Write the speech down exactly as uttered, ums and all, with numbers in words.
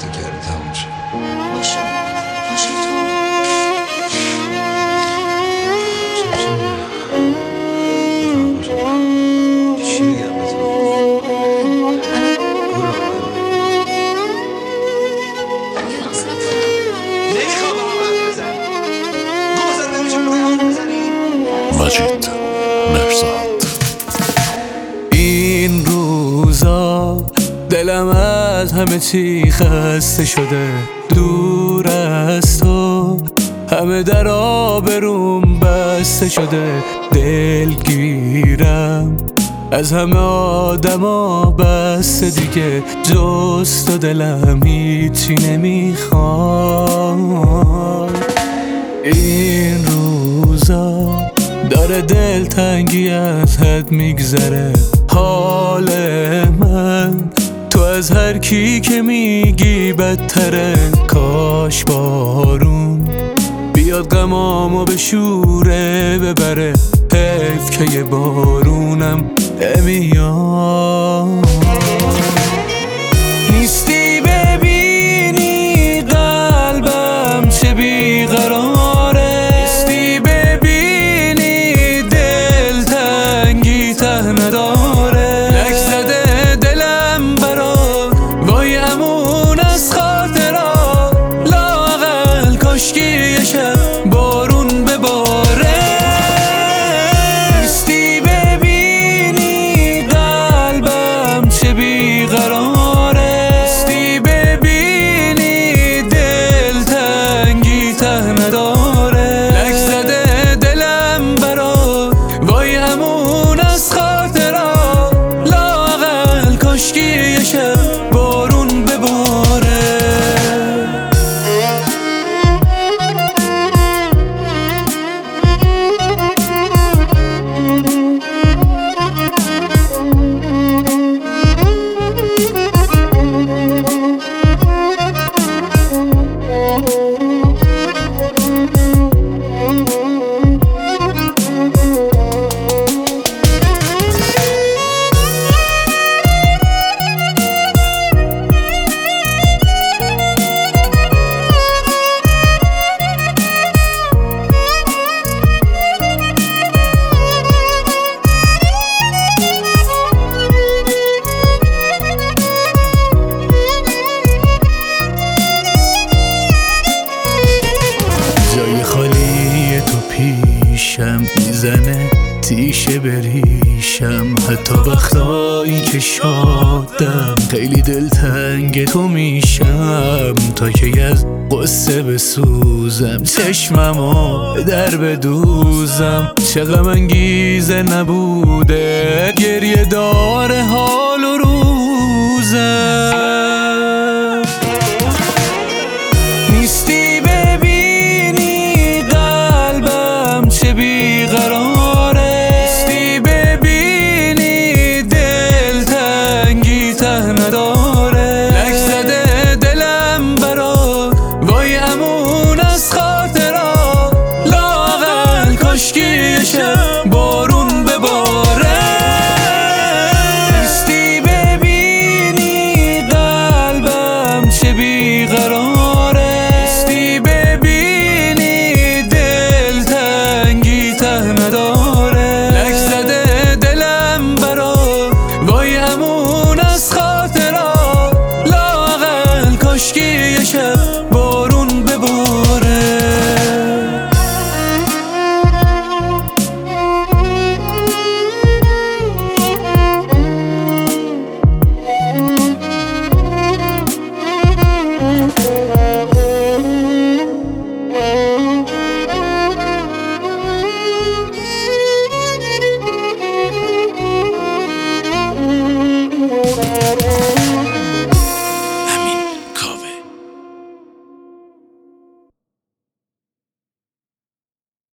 تو کردی تموم شد. باشه باشه تو چی بگم به تو؟ برو نمیخوام با هم حرف بزن. گوزت نمیشه با هم حرف بزنی. مجید مرزاد. این روزا دلم از همه چی خسته شده، دور از تو همه در آبروم بسته شده. دلگیرم از همه آدما بسته دیگه، جز تو دلم هیچی نمیخواد. این روزا داره دلتنگی از حد میگذره حال من، تو از هر کی که میگی بدتره. کاش بارون بیاد غمامو به شوره ببره، حیف که یه بارونم نمیاد. نیستی ببینی قلبم چه بیقراره، نیستی ببینی دلتنگی ته نداره. لک زده دلم برات وای امون از خاطرات، لااقل کاشکی یه شب بارون بباره. نیستی ببینی قلبم چه بیقراره، نیستی ببینی دلتنگی ته نداره. لک زده دلم برات وای امون از خاطرات، لااقل کاشکی یه شب بارون بباره. جای خالی تو پیشم میزنه تیشه بریشم، حتی وقتایی که شادم خیلی دلتنگ تو میشم. تا که از قصه بسوزم چشممو در بدوزم، چه غم انگیزه نبوده گریه داره حال و روزم. نیستی ببینی قلبم چه بیقراره، نیستی ببینی دلتنگی ته نداره.